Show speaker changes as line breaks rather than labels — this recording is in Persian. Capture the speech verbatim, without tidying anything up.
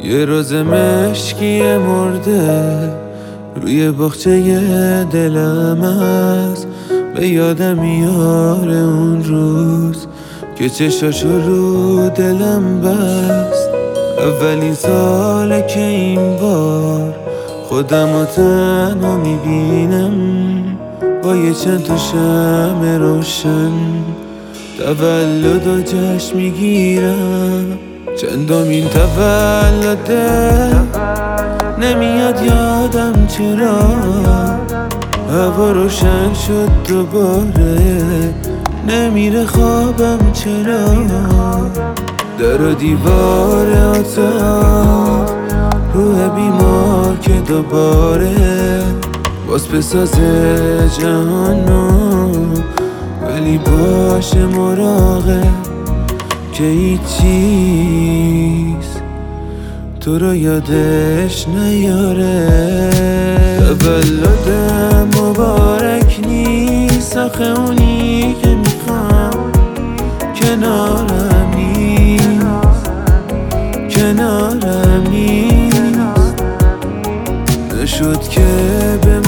یه روز مشکی مرده روی باغچه دلم است، به یادم میاره اون روز که چشاشو رو دلم بست. اولین ساله که این بار خودم رو تنها میبینم، با یه چند تا شمع روشن تولد و جشن میگیرم. چندمین تولده نمیاد یادم چرا، هوا روشن شد دوباره نمیره خوابم چرا. در و دیوار اتاق روح بیمار که دوباره باز بسازه جهانو، ولی باشه مراقب که هیچ چیز تو رو یادش نیاره. تولدم مبارک نیست آخه اونی که میخوام کنارم نیست، کنارم نیست. نشد که به